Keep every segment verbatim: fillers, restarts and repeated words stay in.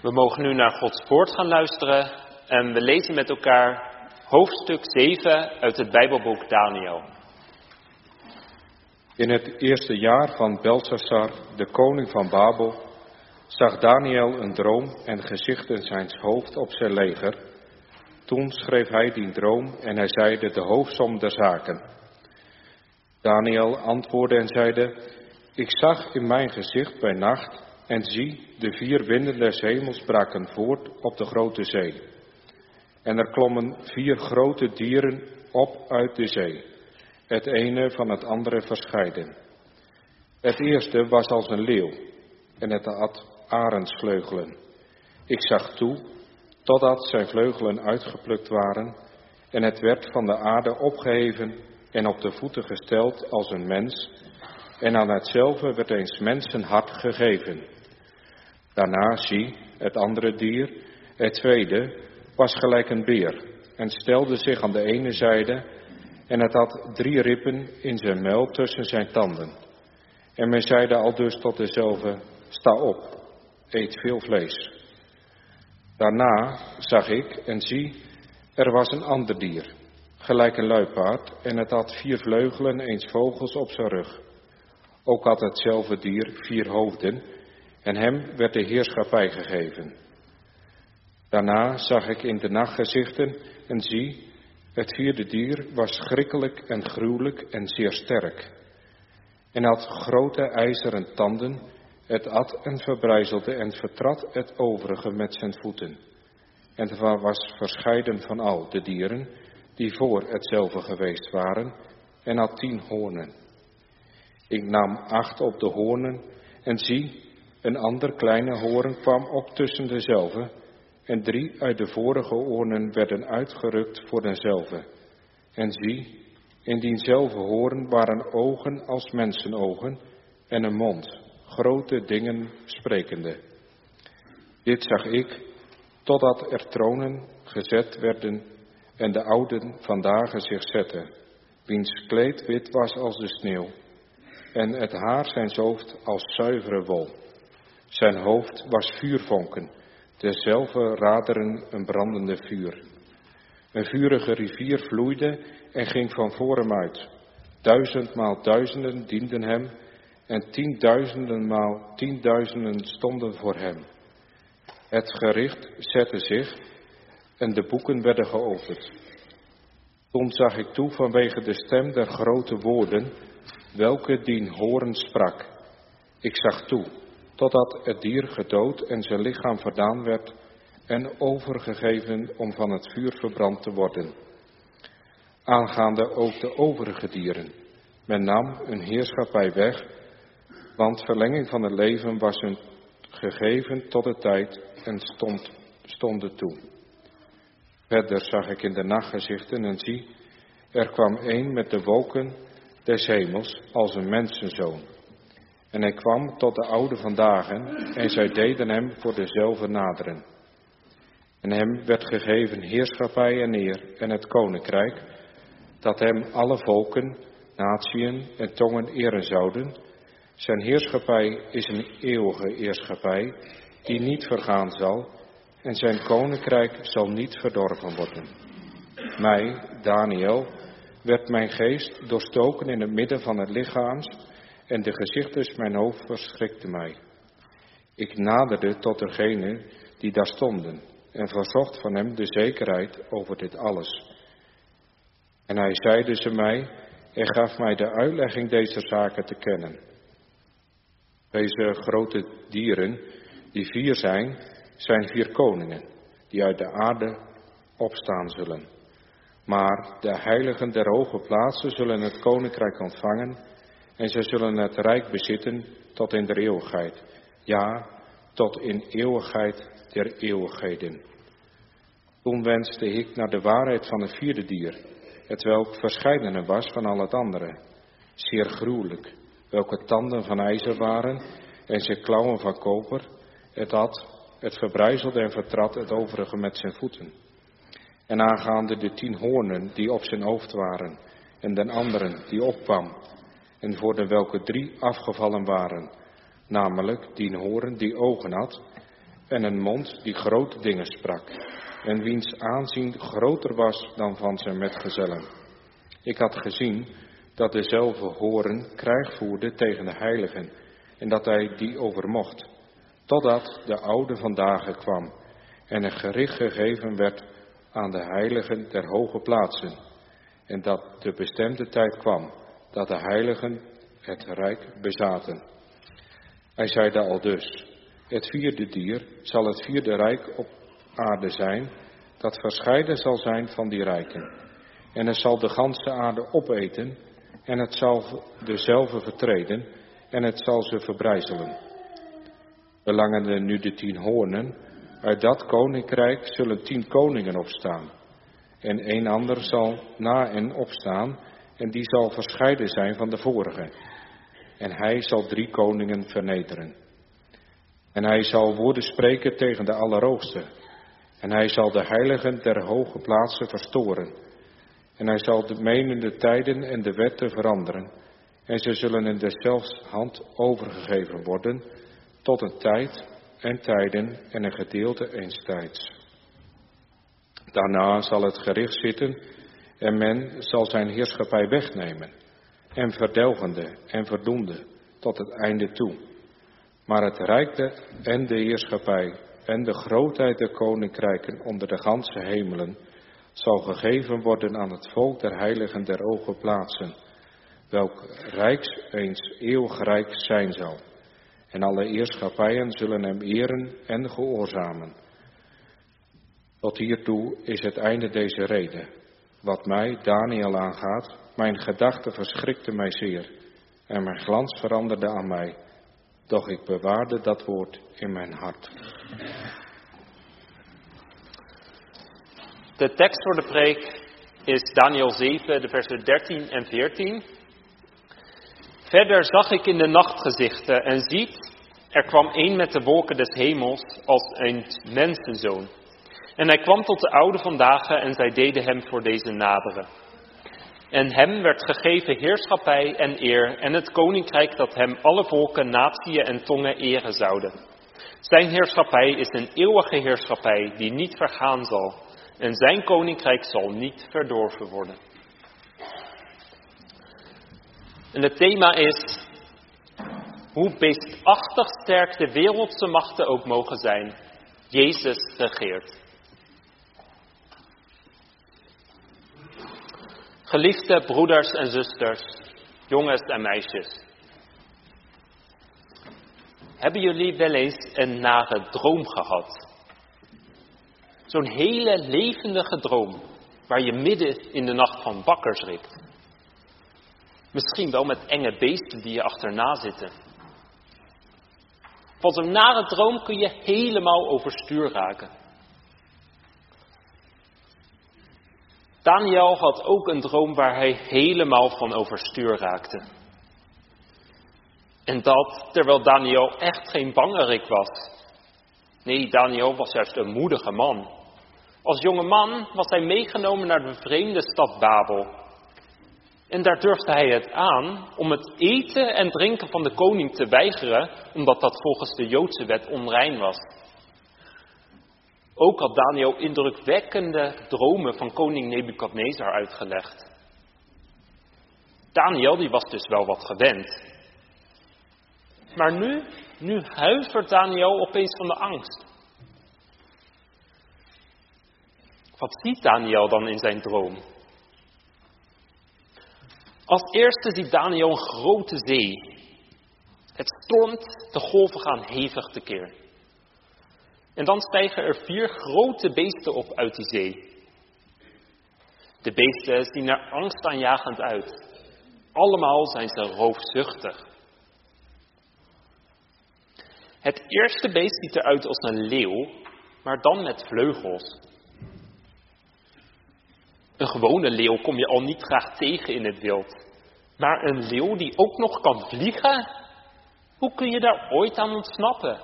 We mogen nu naar Gods woord gaan luisteren en we lezen met elkaar hoofdstuk zeven uit het Bijbelboek Daniel. In het eerste jaar van Belshazzar, de koning van Babel, zag Daniel een droom en gezichten zijns hoofd op zijn leger. Toen schreef hij die droom en hij zeide de hoofdsom der zaken. Daniel antwoordde en zeide, ik zag in mijn gezicht bij nacht en zie, de vier winden des hemels braken voort op de grote zee. En er klommen vier grote dieren op uit de zee, het ene van het andere verscheiden. Het eerste was als een leeuw en het had arendsvleugelen. Ik zag toe, totdat zijn vleugelen uitgeplukt waren, en het werd van de aarde opgeheven en op de voeten gesteld als een mens, en aan hetzelfde werd eens mensen hart gegeven. Daarna zie, het andere dier, het tweede, was gelijk een beer, en stelde zich aan de ene zijde, en het had drie rippen in zijn muil tussen zijn tanden. En men zeide aldus tot dezelfde, sta op, eet veel vlees. Daarna zag ik en zie, er was een ander dier, gelijk een luipaard, en het had vier vleugelen, eens vogels op zijn rug. Ook had hetzelfde dier vier hoofden, en hem werd de heerschappij gegeven. Daarna zag ik in de nacht gezichten, en zie, het vierde dier was schrikkelijk en gruwelijk en zeer sterk. En had grote ijzeren tanden, het at en verbrijzelde en vertrad het overige met zijn voeten. En het was verscheiden van al de dieren, die voor hetzelfde geweest waren, en had tien hoornen. Ik nam acht op de hoornen, en zie, een ander kleine hoorn kwam op tussen dezelfde, en drie uit de vorige hoornen werden uitgerukt voor dezelfde. En zie, in diezelfde hoorn waren ogen als mensenogen, en een mond, grote dingen sprekende. Dit zag ik, totdat er tronen gezet werden, en de ouden vandaag zich zetten, wiens kleed wit was als de sneeuw, en het haar zijns hoofd als zuivere wol. Zijn hoofd was vuurvonken, dezelfde raderen een brandende vuur. Een vurige rivier vloeide en ging van voor hem uit. Duizendmaal duizenden dienden hem, en tienduizendenmaal tienduizenden stonden voor hem. Het gericht zette zich, en de boeken werden geopend. Toen zag ik toe vanwege de stem der grote woorden, welke dien horen sprak. Ik zag toe, totdat het dier gedood en zijn lichaam verdaan werd en overgegeven om van het vuur verbrand te worden. Aangaande ook de overige dieren, men nam hun heerschappij weg, want verlenging van het leven was hun gegeven tot de tijd en stond, stonden toe. Verder zag ik in de nacht gezichten en zie, er kwam een met de wolken des hemels als een mensenzoon. En hij kwam tot de oude van dagen, en zij deden hem voor dezelfde naderen. En hem werd gegeven heerschappij en eer en het koninkrijk, dat hem alle volken, natieën en tongen eren zouden. Zijn heerschappij is een eeuwige heerschappij, die niet vergaan zal, en zijn koninkrijk zal niet verdorven worden. Mij, Daniel, werd mijn geest doorstoken in het midden van het lichaams, en de gezichten mijn hoofd verschrikten mij. Ik naderde tot degene die daar stonden, en verzocht van hem de zekerheid over dit alles. En hij zeide ze mij, en gaf mij de uitlegging deze zaken te kennen. Deze grote dieren, die vier zijn, zijn vier koningen, die uit de aarde opstaan zullen. Maar de heiligen der hoge plaatsen zullen het koninkrijk ontvangen, en zij zullen het rijk bezitten tot in de eeuwigheid. Ja, tot in eeuwigheid der eeuwigheden. Toen wenste ik naar de waarheid van het vierde dier, hetwelk verscheidene was van al het andere, zeer gruwelijk, welke tanden van ijzer waren en zijn klauwen van koper. Het had, het verbrijzelde en vertrad het overige met zijn voeten. En aangaande de tien hoornen die op zijn hoofd waren, en den anderen die opkwam, en voor de welke drie afgevallen waren, namelijk die hoorn die ogen had, en een mond die grote dingen sprak, en wiens aanzien groter was dan van zijn metgezellen. Ik had gezien dat dezelfde horen krijg voerde tegen de heiligen, en dat hij die overmocht, totdat de oude van dagen kwam, en een gericht gegeven werd aan de heiligen der hoge plaatsen, en dat de bestemde tijd kwam, dat de heiligen het rijk bezaten. Hij zeide aldus: het vierde dier zal het vierde rijk op aarde zijn, dat verscheiden zal zijn van die rijken. En het zal de ganse aarde opeten, en het zal dezelve vertreden, en het zal ze verbrijzelen. Belangende nu de tien hoornen, uit dat koninkrijk zullen tien koningen opstaan. En een ander zal na hen opstaan, en die zal verscheiden zijn van de vorige. En hij zal drie koningen vernederen. En hij zal woorden spreken tegen de Allerhoogste. En hij zal de heiligen der hoge plaatsen verstoren. En hij zal de menende tijden en de wetten veranderen. En ze zullen in deszelfs hand overgegeven worden, tot een tijd en tijden en een gedeelte eens tijds. Daarna zal het gericht zitten en men zal zijn heerschappij wegnemen, en verdelgende en verdoende tot het einde toe. Maar het rijkte en de heerschappij en de grootheid der koninkrijken onder de ganse hemelen zal gegeven worden aan het volk der heiligen der hoge plaatsen, welk rijks eens eeuwig rijk zijn zal. En alle heerschappijen zullen hem eren en gehoorzamen. Tot hiertoe is het einde deze rede. Wat mij, Daniel, aangaat, mijn gedachte verschrikte mij zeer, en mijn glans veranderde aan mij, doch ik bewaarde dat woord in mijn hart. De tekst voor de preek is Daniel zeven, de versen dertien en veertien. Verder zag ik in de nacht gezichten en ziet, er kwam een met de wolken des hemels als een mensenzoon. En hij kwam tot de oude van dagen en zij deden hem voor deze naderen. En hem werd gegeven heerschappij en eer en het koninkrijk dat hem alle volken, natieën en tongen eren zouden. Zijn heerschappij is een eeuwige heerschappij die niet vergaan zal. En zijn koninkrijk zal niet verdorven worden. En het thema is, hoe beestachtig sterk de wereldse machten ook mogen zijn, Jezus regeert. Geliefde broeders en zusters, jongens en meisjes. Hebben jullie wel eens een nare droom gehad? Zo'n hele levendige droom, waar je midden in de nacht van wakker schrikt. Misschien wel met enge beesten die je achterna zitten. Van zo'n nare droom kun je helemaal overstuur raken. Daniel had ook een droom waar hij helemaal van overstuur raakte. En dat terwijl Daniel echt geen bangerik was. Nee, Daniel was juist een moedige man. Als jonge man was hij meegenomen naar de vreemde stad Babel. En daar durfde hij het aan om het eten en drinken van de koning te weigeren, omdat dat volgens de Joodse wet onrein was. Ook had Daniel indrukwekkende dromen van koning Nebukadnezar uitgelegd. Daniel die was dus wel wat gewend. Maar nu, nu huivert Daniel opeens van de angst. Wat ziet Daniel dan in zijn droom? Als eerste ziet Daniel een grote zee. Het stormt, de golven gaan hevig tekeer. En dan stijgen er vier grote beesten op uit die zee. De beesten zien er angstaanjagend uit. Allemaal zijn ze roofzuchtig. Het eerste beest ziet eruit als een leeuw, maar dan met vleugels. Een gewone leeuw kom je al niet graag tegen in het wild. Maar een leeuw die ook nog kan vliegen? Hoe kun je daar ooit aan ontsnappen?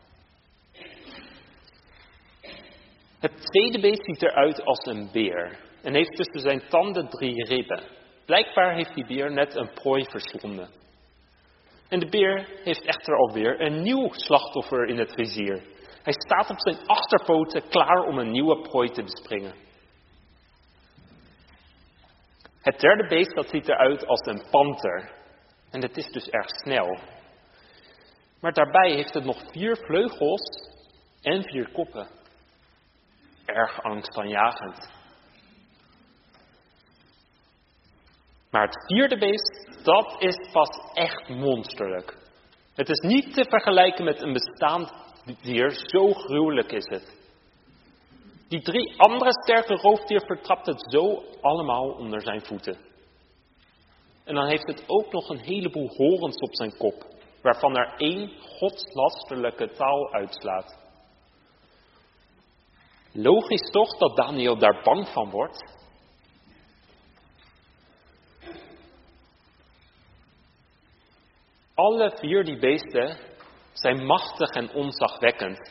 Het tweede beest ziet eruit als een beer en heeft tussen zijn tanden drie ribben. Blijkbaar heeft die beer net een prooi verslonden. En de beer heeft echter alweer een nieuw slachtoffer in het vizier. Hij staat op zijn achterpoten klaar om een nieuwe prooi te bespringen. Het derde beest dat ziet eruit als een panter. En het is dus erg snel. Maar daarbij heeft het nog vier vleugels en vier koppen. Erg angstaanjagend. Maar het vierde beest, dat is pas echt monsterlijk. Het is niet te vergelijken met een bestaand dier, zo gruwelijk is het. Die drie andere sterke roofdier vertrapt het zo allemaal onder zijn voeten. En dan heeft het ook nog een heleboel horens op zijn kop, waarvan er één godslasterlijke taal uitslaat. Logisch toch dat Daniel daar bang van wordt? Alle vier die beesten zijn machtig en ontzagwekkend.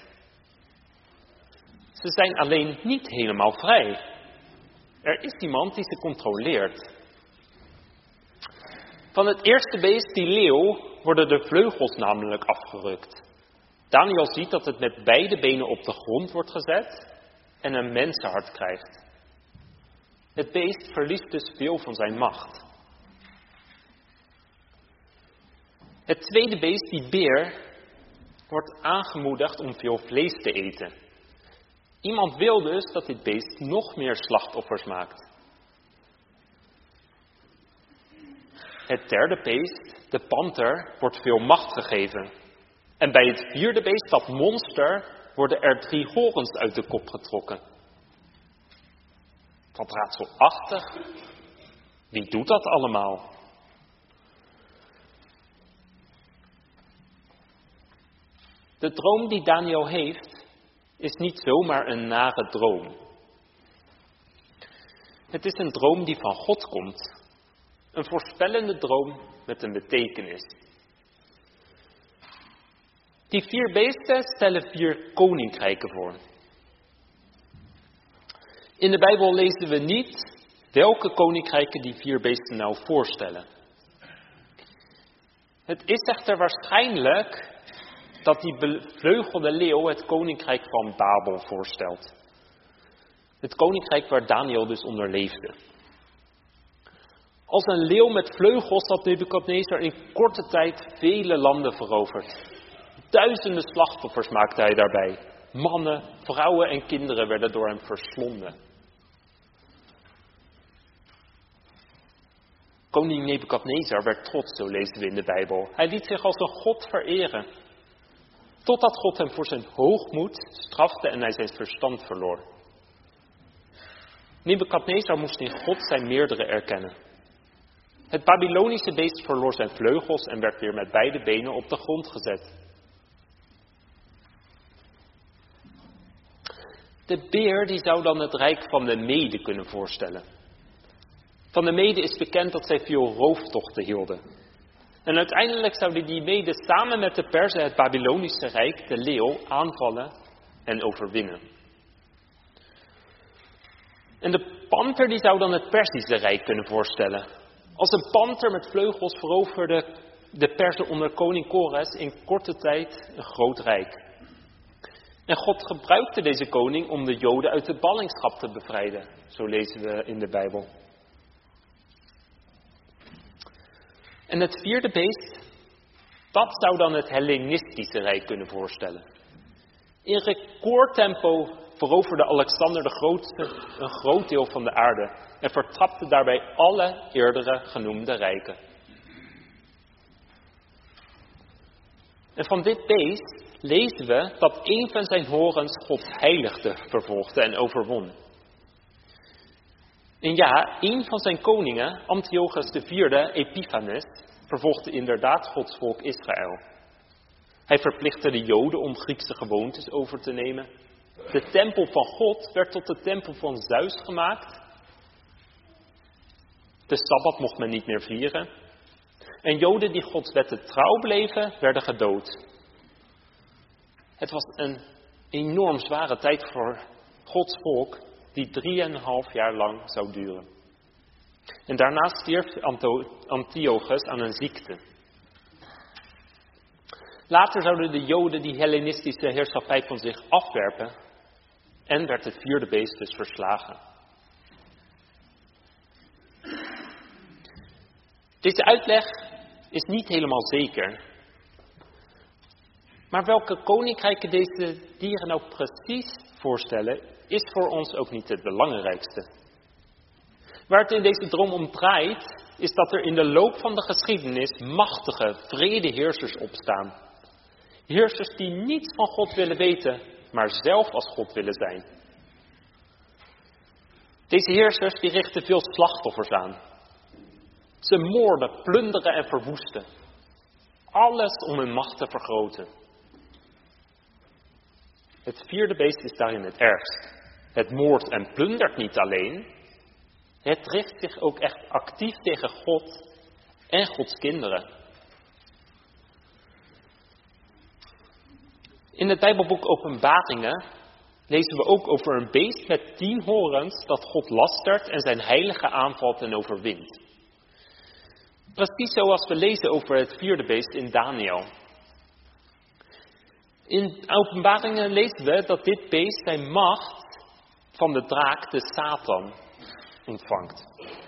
Ze zijn alleen niet helemaal vrij. Er is iemand die ze controleert. Van het eerste beest, die leeuw, worden de vleugels namelijk afgerukt. Daniel ziet dat het met beide benen op de grond wordt gezet en een mensenhart krijgt. Het beest verliest dus veel van zijn macht. Het tweede beest, die beer, wordt aangemoedigd om veel vlees te eten. Iemand wil dus dat dit beest nog meer slachtoffers maakt. Het derde beest, de panter, wordt veel macht gegeven. En bij het vierde beest, dat monster, worden er drie horens uit de kop getrokken. Wat raadselachtig. Wie doet dat allemaal? De droom die Daniel heeft, is niet zomaar een nare droom. Het is een droom die van God komt. Een voorspellende droom met een betekenis. Die vier beesten stellen vier koninkrijken voor. In de Bijbel lezen we niet welke koninkrijken die vier beesten nou voorstellen. Het is echter waarschijnlijk dat die bevleugelde leeuw het koninkrijk van Babel voorstelt. Het koninkrijk waar Daniel dus onder leefde. Als een leeuw met vleugels had Nebukadnezar in korte tijd vele landen veroverd. Duizenden slachtoffers maakte hij daarbij. Mannen, vrouwen en kinderen werden door hem verslonden. Koning Nebukadnezar werd trots, zo lezen we in de Bijbel. Hij liet zich als een god vereren. Totdat God hem voor zijn hoogmoed strafte en hij zijn verstand verloor. Nebukadnezar moest in God zijn meerdere erkennen. Het Babylonische beest verloor zijn vleugels en werd weer met beide benen op de grond gezet. De beer die zou dan het rijk van de Mede kunnen voorstellen. Van de Mede is bekend dat zij veel rooftochten hielden. En uiteindelijk zouden die Mede samen met de Perzen het Babylonische rijk, de leeuw, aanvallen en overwinnen. En de panter die zou dan het Perzische rijk kunnen voorstellen. Als een panter met vleugels veroverde de Perzen onder koning Kores in korte tijd een groot rijk. En God gebruikte deze koning om de Joden uit de ballingschap te bevrijden. Zo lezen we in de Bijbel. En het vierde beest, dat zou dan het Hellenistische rijk kunnen voorstellen. In recordtempo veroverde Alexander de Grootste een groot deel van de aarde en vertrapte daarbij alle eerdere genoemde rijken. En van dit beest lezen we dat een van zijn horens God heiligde, vervolgde en overwon. En ja, een van zijn koningen, Antiochus de vierde, Epiphanes, vervolgde inderdaad Gods volk Israël. Hij verplichtte de Joden om Griekse gewoontes over te nemen. De tempel van God werd tot de tempel van Zeus gemaakt. De Sabbat mocht men niet meer vieren. En Joden die Gods wetten trouw bleven, werden gedood. Het was een enorm zware tijd voor Gods volk, die drieënhalf jaar lang zou duren. En daarna stierf Antiochus aan een ziekte. Later zouden de Joden die Hellenistische heerschappij van zich afwerpen en werd het vierde beest dus verslagen. Deze uitleg is niet helemaal zeker. Maar welke koninkrijken deze dieren nou precies voorstellen, is voor ons ook niet het belangrijkste. Waar het in deze droom om draait, is dat er in de loop van de geschiedenis machtige, vrede heersers opstaan. Heersers die niets van God willen weten, maar zelf als God willen zijn. Deze heersers die richten veel slachtoffers aan. Ze moorden, plunderen en verwoesten. Alles om hun macht te vergroten. Het vierde beest is daarin het ergst. Het moordt en plundert niet alleen. Het richt zich ook echt actief tegen God en Gods kinderen. In het Bijbelboek Openbaringen lezen we ook over een beest met tien horens dat God lastert en zijn heilige aanvalt en overwint. Precies zoals we lezen over het vierde beest in Daniel. In Openbaringen lezen we dat dit beest zijn macht van de draak, de Satan, ontvangt.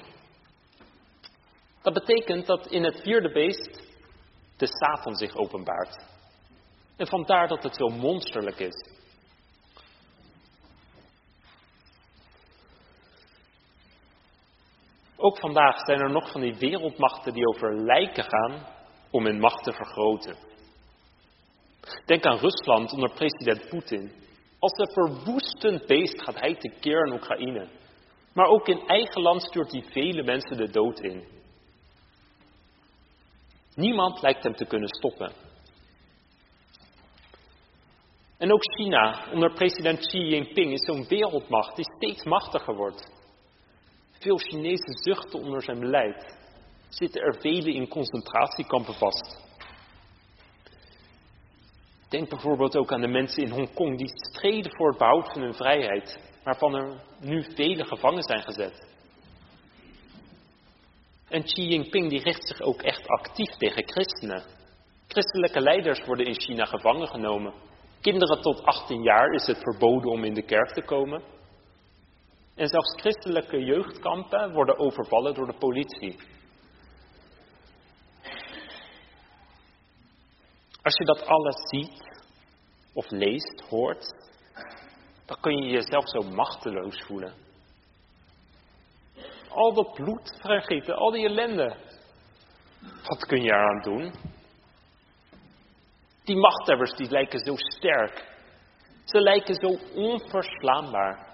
Dat betekent dat in het vierde beest de Satan zich openbaart. En vandaar dat het zo monsterlijk is. Ook vandaag zijn er nog van die wereldmachten die over lijken gaan om hun macht te vergroten. Denk aan Rusland onder president Poetin. Als een verwoestend beest gaat hij tekeer in Oekraïne. Maar ook in eigen land stuurt hij vele mensen de dood in. Niemand lijkt hem te kunnen stoppen. En ook China onder president Xi Jinping is zo'n wereldmacht die steeds machtiger wordt. Veel Chinezen zuchten onder zijn beleid. Zitten er velen in concentratiekampen vast. Denk bijvoorbeeld ook aan de mensen in Hongkong die streden voor het behoud van hun vrijheid, waarvan er nu vele gevangen zijn gezet. En Xi Jinping die richt zich ook echt actief tegen christenen. Christelijke leiders worden in China gevangen genomen. Kinderen tot achttien jaar is het verboden om in de kerk te komen. En zelfs christelijke jeugdkampen worden overvallen door de politie. Als je dat alles ziet, of leest, hoort, dan kun je jezelf zo machteloos voelen. Al dat bloed vergieten, al die ellende. Wat kun je eraan doen? Die machthebbers die lijken zo sterk. Ze lijken zo onverslaanbaar.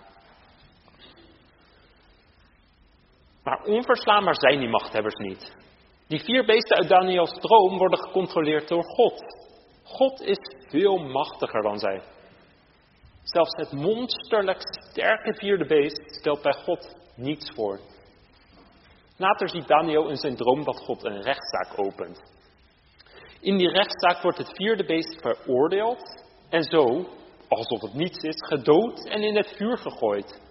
Maar onverslaanbaar zijn die machthebbers niet. Die vier beesten uit Daniels droom worden gecontroleerd door God. God is veel machtiger dan zij. Zelfs het monsterlijk sterke vierde beest stelt bij God niets voor. Later ziet Daniel in zijn droom dat God een rechtszaak opent. In die rechtszaak wordt het vierde beest veroordeeld en zo, alsof het niets is, gedood en in het vuur gegooid.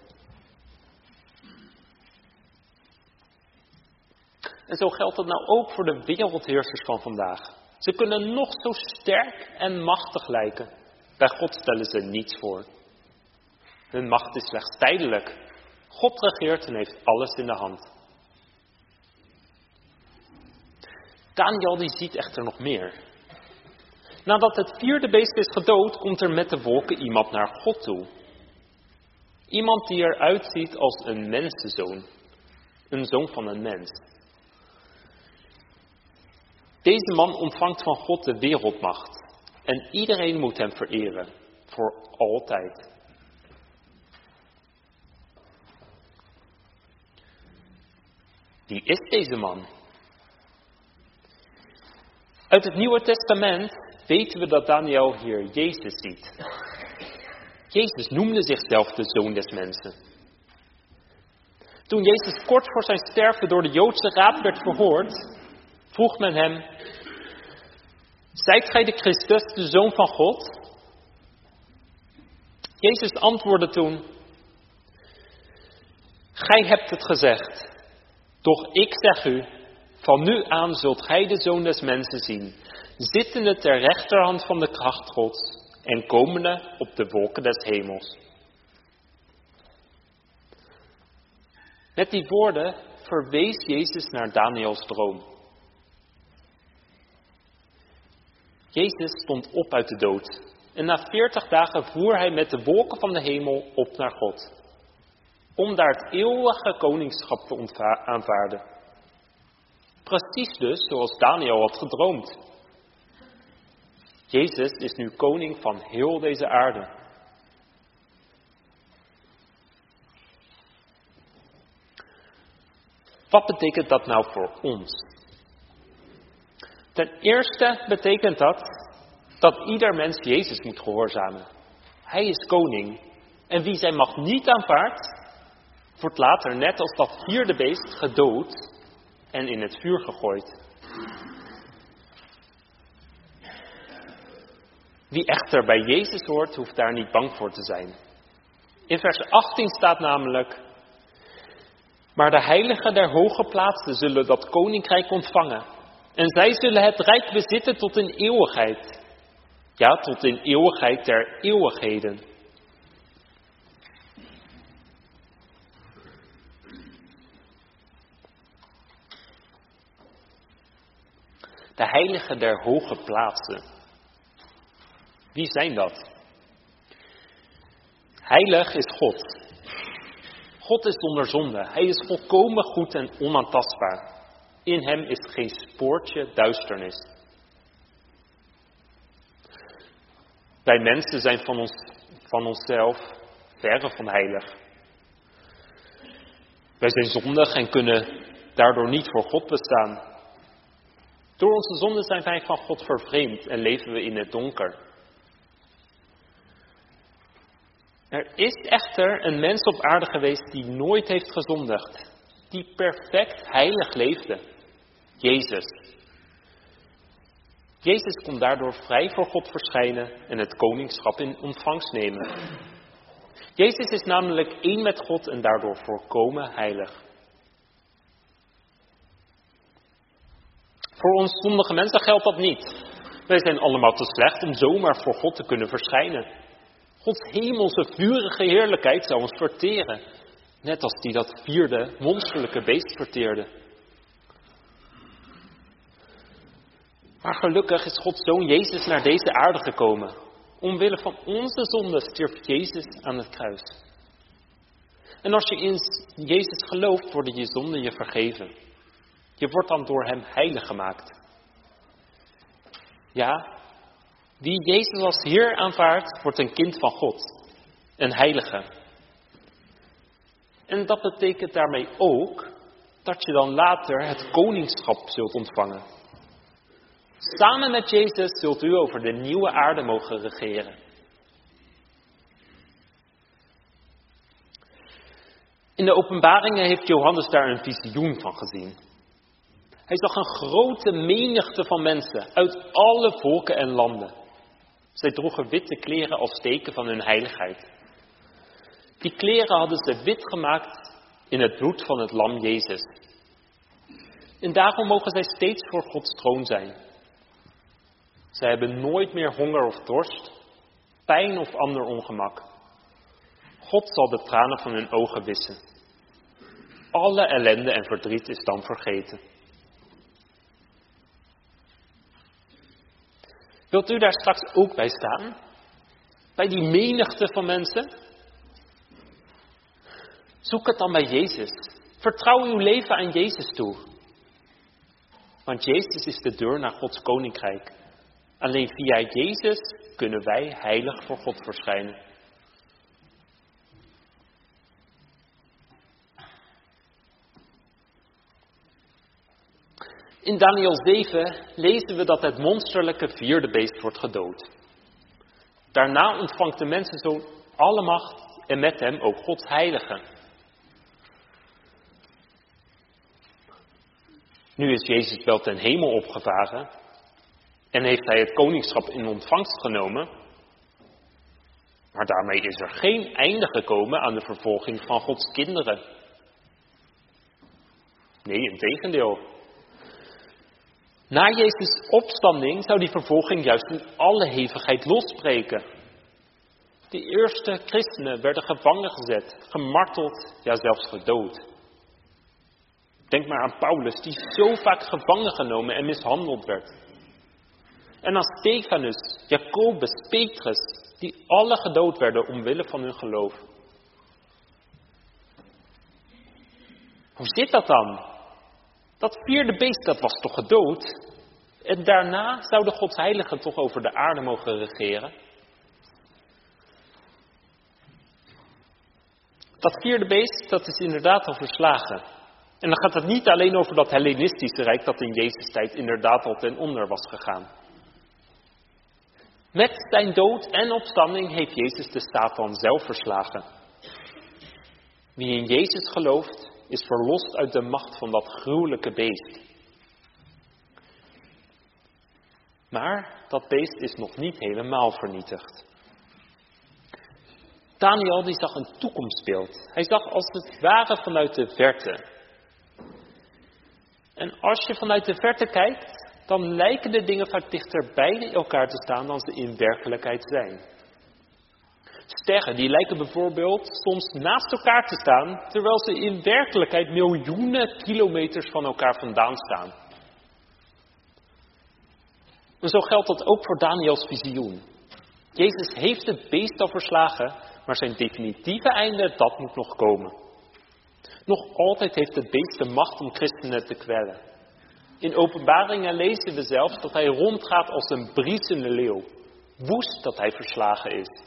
En zo geldt het nou ook voor de wereldheersers van vandaag. Ze kunnen nog zo sterk en machtig lijken. Bij God stellen ze niets voor. Hun macht is slechts tijdelijk. God regeert en heeft alles in de hand. Daniel die ziet echter nog meer. Nadat het vierde beest is gedood, komt er met de wolken iemand naar God toe. Iemand die eruit ziet als een mensenzoon. Een zoon van een mens. Deze man ontvangt van God de wereldmacht. En iedereen moet hem vereren. Voor altijd. Wie is deze man? Uit het Nieuwe Testament weten we dat Daniel hier Jezus ziet. Jezus noemde zichzelf de Zoon des Mensen. Toen Jezus kort voor zijn sterven door de Joodse raad werd verhoord, vroeg men hem: zijt gij de Christus, de Zoon van God? Jezus antwoordde toen: gij hebt het gezegd, doch ik zeg u, van nu aan zult gij de Zoon des Mensen zien, zittende ter rechterhand van de kracht Gods en komende op de wolken des hemels. Met die woorden verwees Jezus naar Daniels droom. Jezus stond op uit de dood en na veertig dagen voer hij met de wolken van de hemel op naar God, om daar het eeuwige koningschap te ontva- aanvaarden. Precies dus zoals Daniel had gedroomd. Jezus is nu koning van heel deze aarde. Wat betekent dat nou voor ons? Ten eerste betekent dat dat ieder mens Jezus moet gehoorzamen. Hij is koning. En wie zijn macht niet aanvaardt, wordt later net als dat vierde beest gedood en in het vuur gegooid. Wie echter bij Jezus hoort, hoeft daar niet bang voor te zijn. In vers achttien staat namelijk: maar de heiligen der hoge plaatsen zullen dat koninkrijk ontvangen. En zij zullen het rijk bezitten tot in eeuwigheid. Ja, tot in eeuwigheid der eeuwigheden. De heiligen der hoge plaatsen. Wie zijn dat? Heilig is God. God is zonder zonde. Hij is volkomen goed en onaantastbaar. In hem is geen spoortje duisternis. Wij mensen zijn van, ons, van onszelf verre van heilig. Wij zijn zondig en kunnen daardoor niet voor God bestaan. Door onze zonde zijn wij van God vervreemd en leven we in het donker. Er is echter een mens op aarde geweest die nooit heeft gezondigd. Die perfect heilig leefde. Jezus. Jezus kon daardoor vrij voor God verschijnen en het koningschap in ontvangst nemen. Jezus is namelijk één met God en daardoor volkomen heilig. Voor ons zondige mensen geldt dat niet. Wij zijn allemaal te slecht om zomaar voor God te kunnen verschijnen. Gods hemelse vurige heerlijkheid zou ons verteren. Net als die dat vierde monsterlijke beest verteerde. Maar gelukkig is Gods Zoon Jezus naar deze aarde gekomen. Omwille van onze zonde stierf Jezus aan het kruis. En als je in Jezus gelooft, worden je zonden je vergeven. Je wordt dan door hem heilig gemaakt. Ja, wie Jezus als Heer aanvaardt, wordt een kind van God. Een heilige. En dat betekent daarmee ook dat je dan later het koningschap zult ontvangen. Samen met Jezus zult u over de nieuwe aarde mogen regeren. In de Openbaringen heeft Johannes daar een visioen van gezien. Hij zag een grote menigte van mensen uit alle volken en landen. Zij droegen witte kleren als teken van hun heiligheid. Die kleren hadden ze wit gemaakt in het bloed van het lam Jezus. En daarom mogen zij steeds voor Gods troon zijn. Zij hebben nooit meer honger of dorst, pijn of ander ongemak. God zal de tranen van hun ogen wissen. Alle ellende en verdriet is dan vergeten. Wilt u daar straks ook bij staan? Bij die menigte van mensen? Zoek het dan bij Jezus. Vertrouw uw leven aan Jezus toe. Want Jezus is de deur naar Gods koninkrijk. Alleen via Jezus kunnen wij heilig voor God verschijnen. In Daniel zeven lezen we dat het monsterlijke vierde beest wordt gedood. Daarna ontvangt de mensenzoon alle macht en met hem ook Gods heilige. Nu is Jezus wel ten hemel opgevaren en heeft hij het koningschap in ontvangst genomen. Maar daarmee is er geen einde gekomen aan de vervolging van Gods kinderen. Nee, integendeel. Na Jezus' opstanding zou die vervolging juist in alle hevigheid losbreken. De eerste christenen werden gevangen gezet, gemarteld, ja zelfs gedood. Denk maar aan Paulus, die zo vaak gevangen genomen en mishandeld werd. En aan Stefanus, Jacobus, Petrus, die alle gedood werden omwille van hun geloof. Hoe zit dat dan? Dat vierde beest, dat was toch gedood? En daarna zouden Gods heiligen toch over de aarde mogen regeren? Dat vierde beest, dat is inderdaad al verslagen. En dan gaat het niet alleen over dat Hellenistische rijk dat in Jezus' tijd inderdaad al ten onder was gegaan. Met zijn dood en opstanding heeft Jezus de Satan zelf verslagen. Wie in Jezus gelooft, is verlost uit de macht van dat gruwelijke beest. Maar dat beest is nog niet helemaal vernietigd. Daniel die zag een toekomstbeeld. Hij zag als het ware vanuit de verte. En als je vanuit de verte kijkt, dan lijken de dingen vaak dichter bij elkaar te staan dan ze in werkelijkheid zijn. Sterren die lijken bijvoorbeeld soms naast elkaar te staan, terwijl ze in werkelijkheid miljoenen kilometers van elkaar vandaan staan. En zo geldt dat ook voor Daniels visioen. Jezus heeft het beest al verslagen, maar zijn definitieve einde, dat moet nog komen. Nog altijd heeft het beest de macht om christenen te kwellen. In Openbaringen lezen we zelfs dat hij rondgaat als een briesende leeuw. Woest dat hij verslagen is.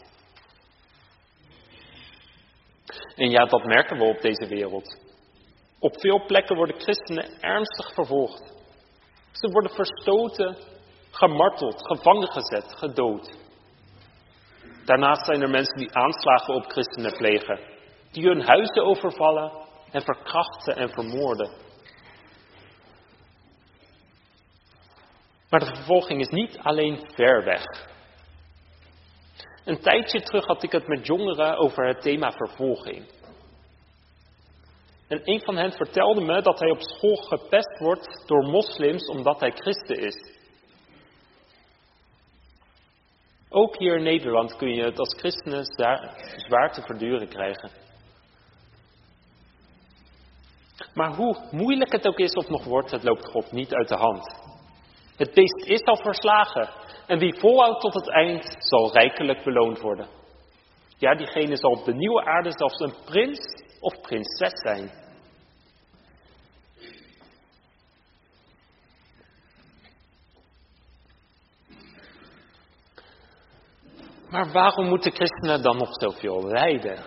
En ja, dat merken we op deze wereld. Op veel plekken worden christenen ernstig vervolgd. Ze worden verstoten, gemarteld, gevangen gezet, gedood. Daarnaast zijn er mensen die aanslagen op christenen plegen, die hun huizen overvallen en verkrachten en vermoorden. Maar de vervolging is niet alleen ver weg. Een tijdje terug had ik het met jongeren over het thema vervolging. En een van hen vertelde me dat hij op school gepest wordt door moslims omdat hij christen is. Ook hier in Nederland kun je het als christenen zwaar te verduren krijgen. Maar hoe moeilijk het ook is of nog wordt, het loopt God niet uit de hand. Het beest is al verslagen en wie volhoudt tot het eind zal rijkelijk beloond worden. Ja, diegene zal op de nieuwe aarde zelfs een prins of prinses zijn. Maar waarom moeten christenen dan nog zoveel lijden?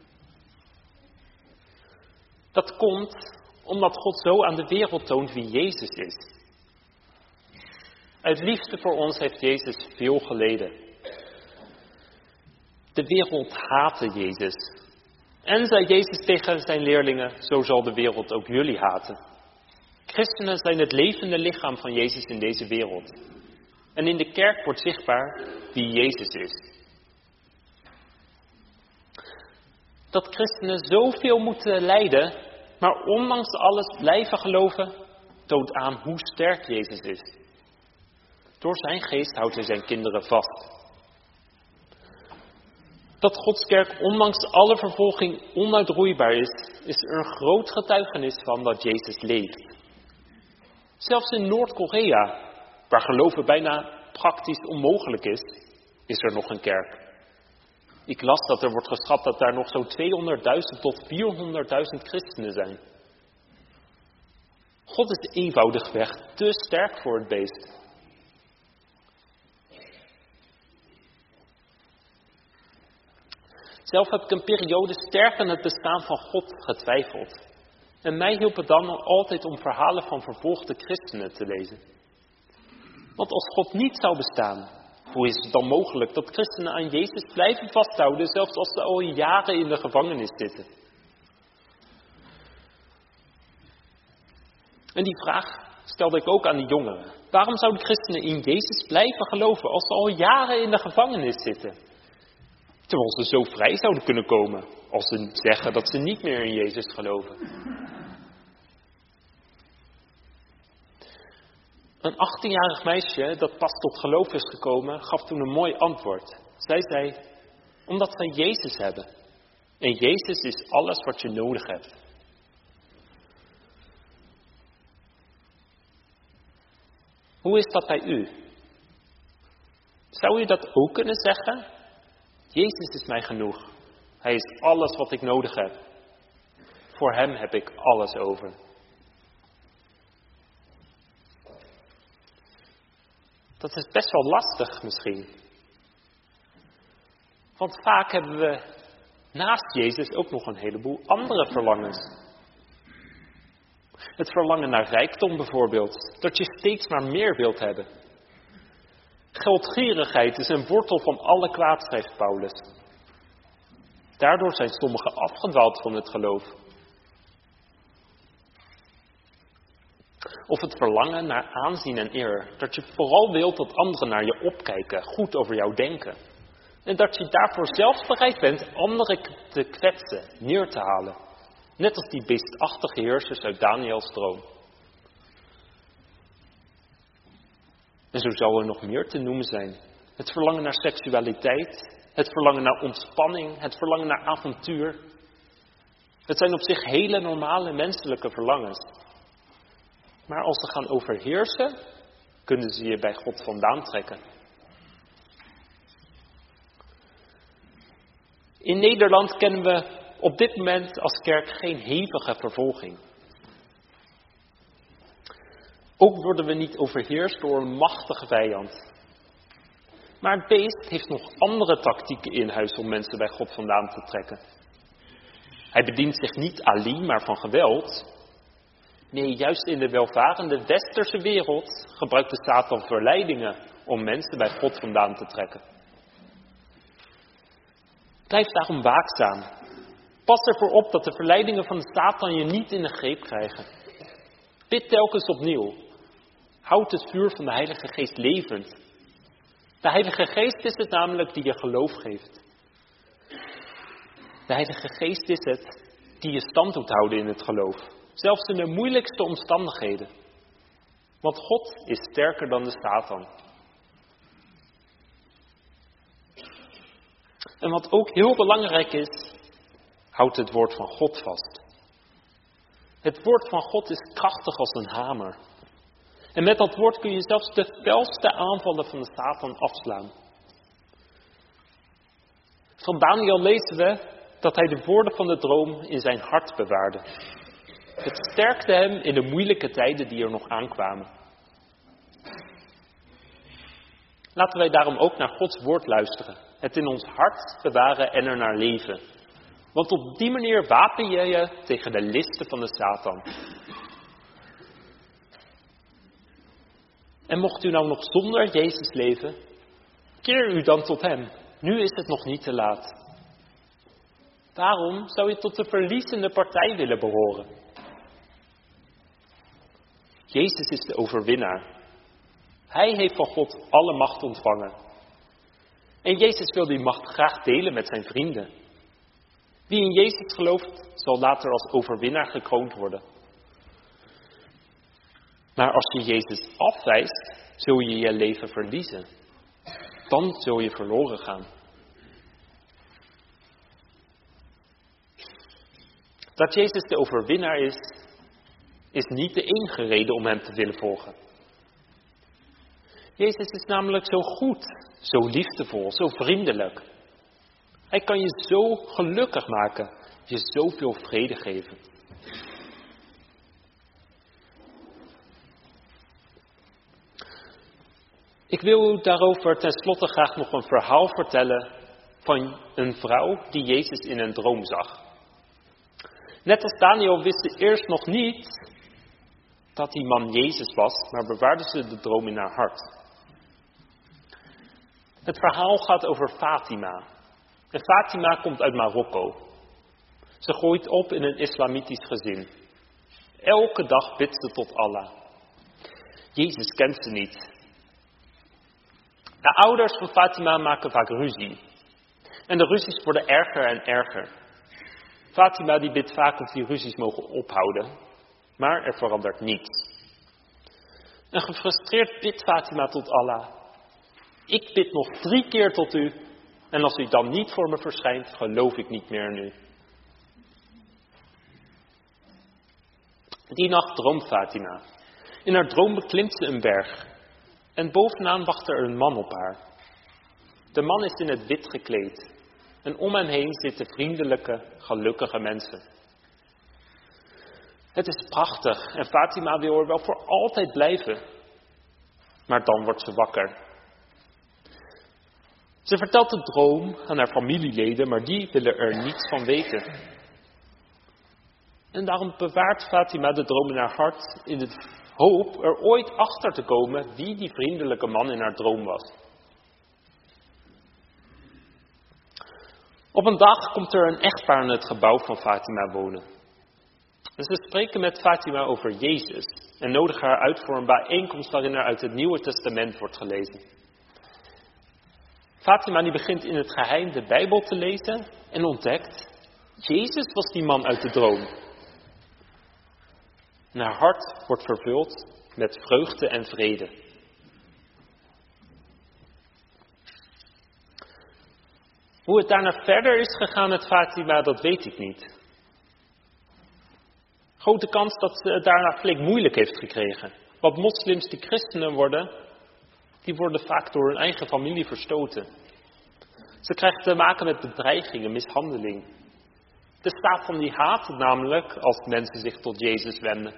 Dat komt omdat God zo aan de wereld toont wie Jezus is. Uit liefde voor ons heeft Jezus veel geleden. De wereld haatte Jezus. En zei Jezus tegen zijn leerlingen, zo zal de wereld ook jullie haten. Christenen zijn het levende lichaam van Jezus in deze wereld. En in de kerk wordt zichtbaar wie Jezus is. Dat christenen zoveel moeten lijden, maar ondanks alles blijven geloven, toont aan hoe sterk Jezus is. Door zijn geest houdt hij zijn kinderen vast. Dat Gods kerk ondanks alle vervolging onuitroeibaar is, is er een groot getuigenis van dat Jezus leeft. Zelfs in Noord-Korea, waar geloven bijna praktisch onmogelijk is, is er nog een kerk. Ik las dat er wordt geschat dat daar nog zo'n tweehonderdduizend tot vierhonderdduizend christenen zijn. God is eenvoudigweg te sterk voor het beest. Zelf heb ik een periode sterk aan het bestaan van God getwijfeld. En mij hielp het dan altijd om verhalen van vervolgde christenen te lezen. Want als God niet zou bestaan, hoe is het dan mogelijk dat christenen aan Jezus blijven vasthouden, zelfs als ze al jaren in de gevangenis zitten? En die vraag stelde ik ook aan die jongeren. Waarom zouden christenen in Jezus blijven geloven als ze al jaren in de gevangenis zitten? Terwijl ze zo vrij zouden kunnen komen als ze zeggen dat ze niet meer in Jezus geloven. Een achttienjarig meisje dat pas tot geloof is gekomen, gaf toen een mooi antwoord. Zij zei, omdat zij Jezus hebben. En Jezus is alles wat je nodig hebt. Hoe is dat bij u? Zou u dat ook kunnen zeggen? Jezus is mij genoeg. Hij is alles wat ik nodig heb. Voor hem heb ik alles over. Dat is best wel lastig misschien. Want vaak hebben we naast Jezus ook nog een heleboel andere verlangens. Het verlangen naar rijkdom bijvoorbeeld. Dat je steeds maar meer wilt hebben. Geldgierigheid is een wortel van alle kwaad, schrijft Paulus. Daardoor zijn sommigen afgedwaald van het geloof. Of het verlangen naar aanzien en eer. Dat je vooral wilt dat anderen naar je opkijken, goed over jou denken. En dat je daarvoor zelfs bereid bent anderen te kwetsen, neer te halen. Net als die beestachtige heersers uit Daniels droom. En zo zou er nog meer te noemen zijn. Het verlangen naar seksualiteit, het verlangen naar ontspanning, het verlangen naar avontuur. Het zijn op zich hele normale menselijke verlangens. Maar als ze gaan overheersen, kunnen ze je bij God vandaan trekken. In Nederland kennen we op dit moment als kerk geen hevige vervolging. Ook worden we niet overheerst door een machtige vijand. Maar het beest heeft nog andere tactieken in huis om mensen bij God vandaan te trekken. Hij bedient zich niet alleen maar van geweld. Nee, juist in de welvarende westerse wereld gebruikt de Satan verleidingen om mensen bij God vandaan te trekken. Blijf daarom waakzaam. Pas ervoor op dat de verleidingen van de Satan je niet in de greep krijgen. Bid telkens opnieuw. Houd het vuur van de Heilige Geest levend. De Heilige Geest is het namelijk die je geloof geeft. De Heilige Geest is het die je stand doet houden in het geloof. Zelfs in de moeilijkste omstandigheden. Want God is sterker dan de Satan. En wat ook heel belangrijk is, houd het woord van God vast. Het woord van God is krachtig als een hamer. En met dat woord kun je zelfs de felste aanvallen van de Satan afslaan. Van Daniel lezen we dat hij de woorden van de droom in zijn hart bewaarde. Het sterkte hem in de moeilijke tijden die er nog aankwamen. Laten wij daarom ook naar Gods woord luisteren. Het in ons hart bewaren en er naar leven. Want op die manier wapen je je tegen de listen van de Satan. En mocht u nou nog zonder Jezus leven, keer u dan tot hem. Nu is het nog niet te laat. Waarom zou je tot de verliezende partij willen behoren? Jezus is de overwinnaar. Hij heeft van God alle macht ontvangen. En Jezus wil die macht graag delen met zijn vrienden. Wie in Jezus gelooft, zal later als overwinnaar gekroond worden. Maar als je Jezus afwijst, zul je je leven verliezen. Dan zul je verloren gaan. Dat Jezus de overwinnaar is, is niet de enige reden om hem te willen volgen. Jezus is namelijk zo goed, zo liefdevol, zo vriendelijk. Hij kan je zo gelukkig maken, je zoveel vrede geven. Ik wil u daarover tenslotte graag nog een verhaal vertellen van een vrouw die Jezus in een droom zag. Net als Daniel wist ze eerst nog niet dat die man Jezus was, maar bewaarde ze de droom in haar hart. Het verhaal gaat over Fatima. En Fatima komt uit Marokko. Ze groeit op in een islamitisch gezin. Elke dag bidt ze tot Allah. Jezus kent ze niet. De ouders van Fatima maken vaak ruzie. En de ruzies worden erger en erger. Fatima die bidt vaak of die ruzies mogen ophouden. Maar er verandert niets. En gefrustreerd bidt Fatima tot Allah: ik bid nog drie keer tot u, en als u dan niet voor me verschijnt, geloof ik niet meer in u. Die nacht droomt Fatima. In haar droom beklimt ze een berg. En bovenaan wacht er een man op haar. De man is in het wit gekleed. En om hem heen zitten vriendelijke, gelukkige mensen. Het is prachtig en Fatima wil er wel voor altijd blijven. Maar dan wordt ze wakker. Ze vertelt de droom aan haar familieleden, maar die willen er niets van weten. En daarom bewaart Fatima de droom in haar hart in de hoop er ooit achter te komen wie die vriendelijke man in haar droom was. Op een dag komt er een echtpaar in het gebouw van Fatima wonen. En ze spreken met Fatima over Jezus en nodigen haar uit voor een bijeenkomst waarin er uit het Nieuwe Testament wordt gelezen. Fatima die begint in het geheim de Bijbel te lezen en ontdekt: Jezus was die man uit de droom. En haar hart wordt vervuld met vreugde en vrede. Hoe het daarna verder is gegaan met Fatima, dat weet ik niet. Grote kans dat ze het daarna flink moeilijk heeft gekregen. Want moslims die christenen worden, die worden vaak door hun eigen familie verstoten. Ze krijgen te maken met bedreigingen, mishandeling. De staat van die haat namelijk als mensen zich tot Jezus wenden.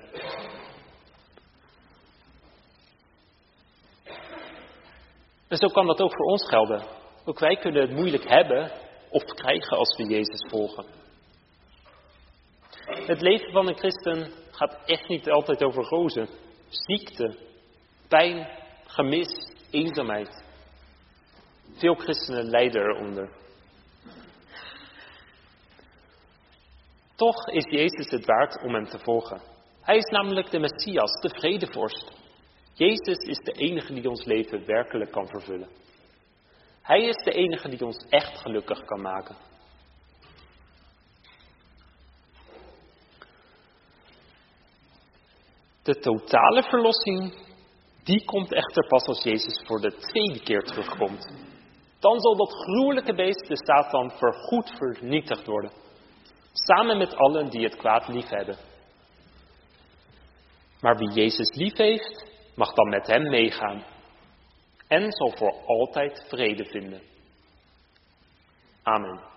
En zo kan dat ook voor ons gelden. Ook wij kunnen het moeilijk hebben of krijgen als we Jezus volgen. Het leven van een christen gaat echt niet altijd over rozen. Ziekte, pijn, gemis, eenzaamheid. Veel christenen lijden eronder. Toch is Jezus het waard om hem te volgen. Hij is namelijk de Messias, de vredevorst. Jezus is de enige die ons leven werkelijk kan vervullen. Hij is de enige die ons echt gelukkig kan maken. De totale verlossing, die komt echter pas als Jezus voor de tweede keer terugkomt. Dan zal dat gruwelijke beest, de Satan, voorgoed vernietigd worden. Samen met allen die het kwaad lief hebben. Maar wie Jezus lief heeft, mag dan met hem meegaan. En zal voor altijd vrede vinden. Amen.